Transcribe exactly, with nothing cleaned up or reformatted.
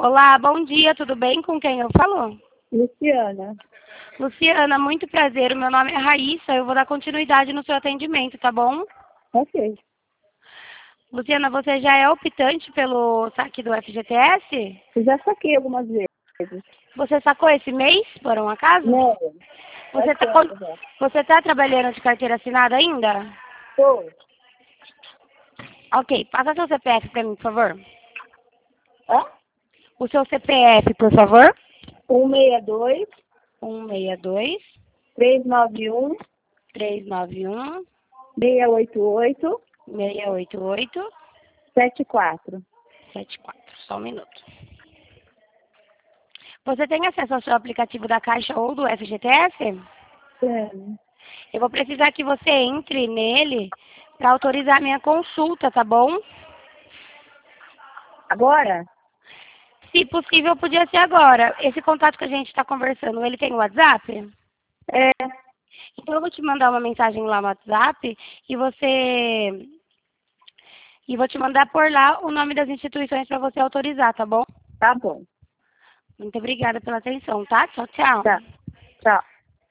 Olá, bom dia, tudo bem? Com quem eu falo? Luciana. Luciana, muito prazer. O meu nome é Raíssa. Eu vou dar continuidade no seu atendimento, tá bom? Ok. Luciana, você já é optante pelo saque do F G T S? Eu já saquei algumas vezes. Você sacou esse mês, por um acaso? Não. Você Faz tá, com- tempo já. você tá trabalhando de carteira assinada ainda? Tô. Ok, passa seu C P F para mim, por favor. Hã? O seu C P F, por favor. um seis dois, um seis dois, três nove um, três nove um, seis oito oito, seis oito oito, sete quatro. sete quatro. Só um minuto. Você tem acesso ao seu aplicativo da Caixa ou do F G T S? Sim. Eu vou precisar que você entre nele para autorizar a minha consulta, tá bom? Agora? Se possível, podia ser agora. Esse contato que a gente está conversando, ele tem WhatsApp? É. Então eu vou te mandar uma mensagem lá no WhatsApp e você... E vou te mandar por lá o nome das instituições para você autorizar, tá bom? Tá bom. Muito obrigada pela atenção, tá? Tchau, tchau. Tá. Tchau.